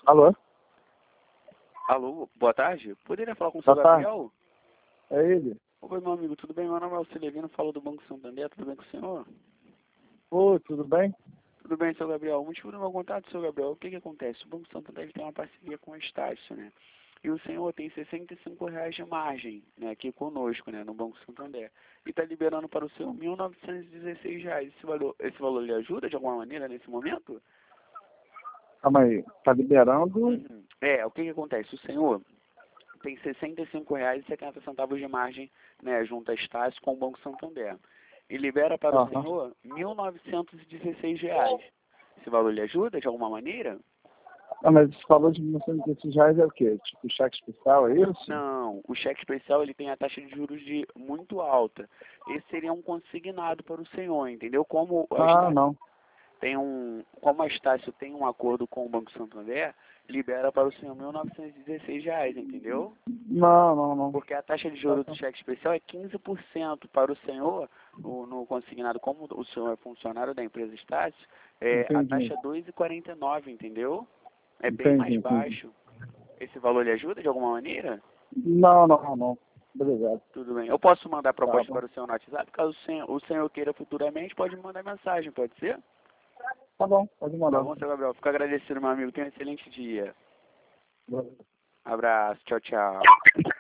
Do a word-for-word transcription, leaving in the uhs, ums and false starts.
Alô? Alô, boa tarde. Poderia falar com o seu Boa tarde. Gabriel? É ele? Oi, meu amigo, tudo bem? Meu nome é Celevino, falo do Banco Santander, tudo bem com o senhor? Oi, tudo bem? Tudo bem, seu Gabriel. O motivo do meu contato, seu Gabriel, o que que acontece? O Banco Santander ele tem uma parceria com a Estácio, né? E o senhor tem sessenta e cinco reais de margem, né, aqui conosco, né, no Banco Santander. E está liberando para o senhor mil novecentos e dezesseis reais. Esse valor, esse valor lhe ajuda de alguma maneira nesse momento? Calma aí. Tá liberando? Uhum. É, o que que acontece? O senhor tem sessenta e cinco reais e setenta centavos de margem, né, junto à Estácio com o Banco Santander. E libera para o Aham. senhor mil novecentos e dezesseis reais. Esse valor lhe ajuda de alguma maneira? Ah, mas esse valor de mil novecentos e dezesseis reais é o quê? Tipo cheque especial, é isso? Não, o cheque especial ele tem a taxa de juros de muito alta. Esse seria um consignado para o senhor, entendeu? Como a Ah, Estácio não. tem um, como a Estácio tem um acordo com o Banco Santander, libera para o senhor mil novecentos e dezesseis reais, entendeu? Não, não, não. Porque a taxa de Tá, juros do tá. cheque especial é quinze por cento para o senhor, no, no consignado, como o senhor é funcionário da empresa Estácio, é, a Entendi. taxa é dois vírgula quarenta e nove, entendeu? É bem Entendi, mais entendi. baixo. Esse valor lhe ajuda de alguma maneira? Não, não, não. Obrigado. Tudo bem. Eu posso mandar Tá proposta bom. para o senhor no WhatsApp? Caso o senhor, o senhor queira futuramente, pode me mandar mensagem, pode ser? Tá bom, pode Tá mandar. bom, seu Gabriel? Fico agradecido, meu amigo. Tenha um excelente dia. Abraço. Tchau, tchau.